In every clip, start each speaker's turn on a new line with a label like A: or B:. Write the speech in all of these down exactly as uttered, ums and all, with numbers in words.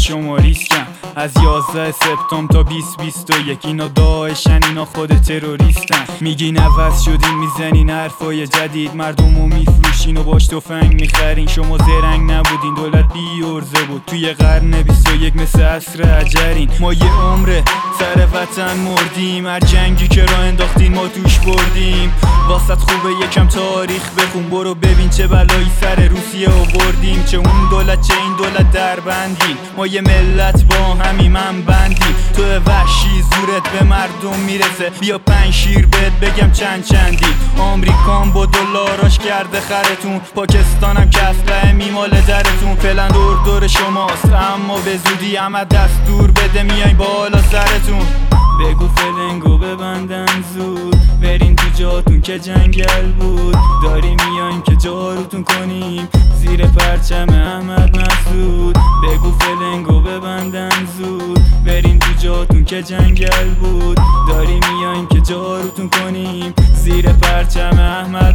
A: شما ریسکم از یازده سپتامبر تا بیست بیست و یک. اینا داعشن، اینا خود تروریستن. میگین عوض شدین، میزنین حرفای جدید، مردمو میفروشین و باش تفنگ میخرین. شما زرنگ نبودین، دولت بی ارزه بود. توی قرن بیست و یک مثل عصر حجرین. ما یه عمره سر وطن مردیم، هر جنگی که راه انداختین ما توش بردیم. واسط خوبه یکم تاریخ بخون، برو ببین چه بلایی سر روسیه آوردیم. چه اون دولت چه این دولت در بندیم، ما یه ملت با همی من بندیم. تو وحشی زورت به مردم میرسه، بیا پنج شیر بهت بگم چند چندی. آمریکان با دلاراش کرده خرتون، پاکستانم که اسلحه میماله درتون. فعلا دور دور شماست اما به زودی همه دستور بده میایم بالا سرتون. بگو فلنگو ببندن زود، برین تو جاتون که جنگل بود. داریم میایم که جاروتون کنیم زیر پرچم احمد مسعود. بگو فلنگو ببندن زود، برین تو جاتون که جنگل بود. داریم میایم که جاروتون کنیم زیر پرچم احمد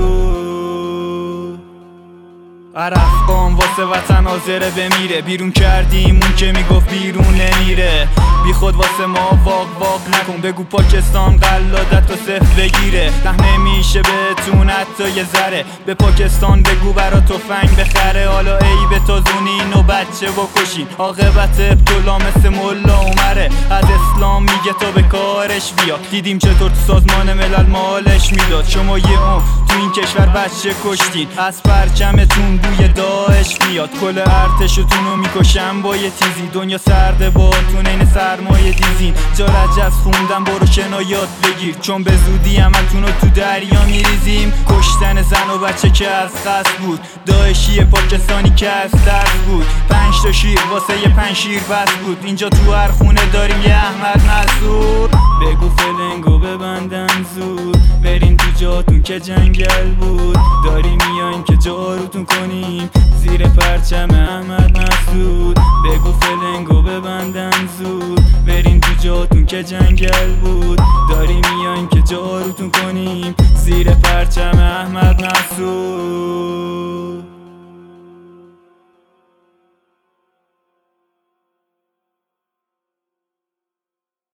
A: مسعود. عرفقان واسه وطن حاضره بمیره، بیرون کردیم اون که میگفت بیرون نمیره. بی خود واسه ما واق واق نکن، بگو پاکستان قلادت و صفر بگیره. نه نمیشه بهتون حتی یه ذره، به پاکستان بگو برا تفنگ بخره. حالا ای به تازونین و بچه بکشین، عاقبت ابتلا مثل ملا عمره. از اسلام میگه تا به کارش بیا، دیدیم چطور تو سازمان ملل مالش میداد. شما یه اون تو این کشور بچه کشتین، از پرچمتون بوی داعش میاد. کل ارتشتون رو میکشن با یه تیزی، دنیا سرده باتون این سرمایه دیزین. جا رجز خوندم برو شنایات بگیر، چون به زودی همتون رو تو دریا میریزیم. کشتن زن و بچه که از قصد بود، داعشی پاکستانی که از درد بود. پنج تا شیر واسه یه پنج شیر بس بود، اینجا تو هر خونه داریم یه احمد مسعود. بگو فلنگو ببندن زود، برین تو جاتون که جنگل بود. داریم میایم که جاروتون کنیم زیر پرچم احمد مسعود. بگو فلنگو ببندن زود، برین تو جاتون که جنگل بود. داریم میایم که جاروتون کنیم زیر پرچم احمد مسعود.